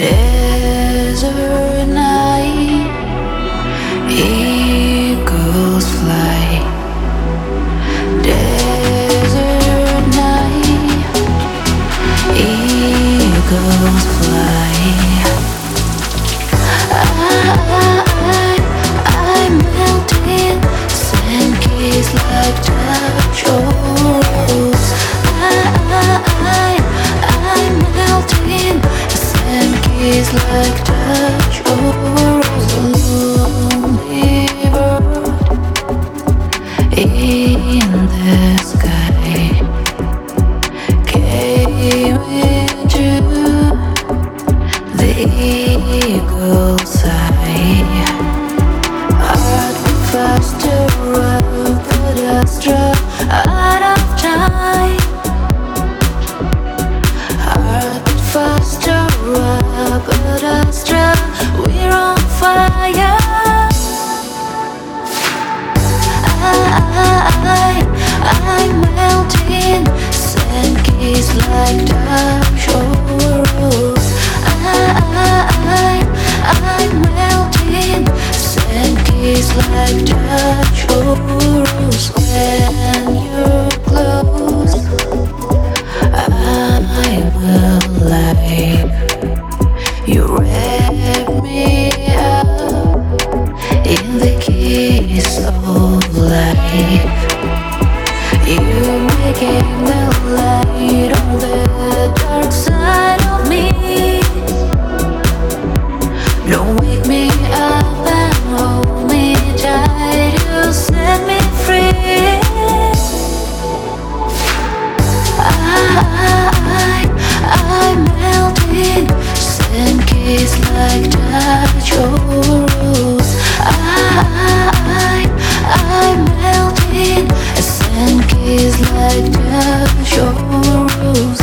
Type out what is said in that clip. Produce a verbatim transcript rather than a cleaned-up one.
Desert night, eagles fly. Desert night, eagles fly. I, I'm melting, sand kiss like touch rose. I, I'm melting, sand kiss like touch rose. Lonely bird in the sky came into the eagle's eye. Heart faster up, but extra out of time. Heart faster up, but extra, we're on fire. I, I'm melting, sand kiss like touch rose. I, I'm melting, sand kiss like touch rose. When you're close, I'm alive. You wrap me up in the kiss of life. You became the light on the dark side of me. Don't wake me up and hold me tight. You set me free. I, I'm melting, sand kiss like touch rose. I, I'm melting, sand kiss like touch rose.